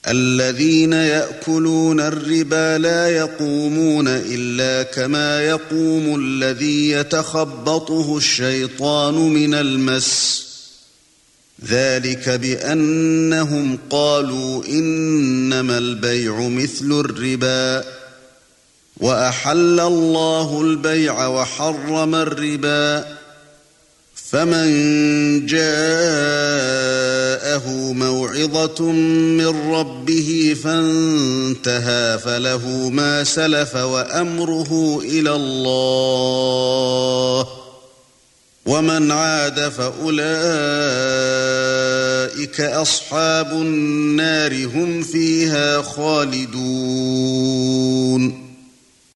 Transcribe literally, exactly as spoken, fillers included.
الذين يأكلون الربا لا يقومون إلا كما يقوم الذي يتخبطه الشيطان من المس ذلك بأنهم قالوا إنما البيع مثل الربا وأحل الله البيع وحرم الربا فمن جاءه موعظة من ربه فانتهى فله ما سلف وأمره إلى الله ومن عاد فأولئك أصحاب النار هم فيها خالدون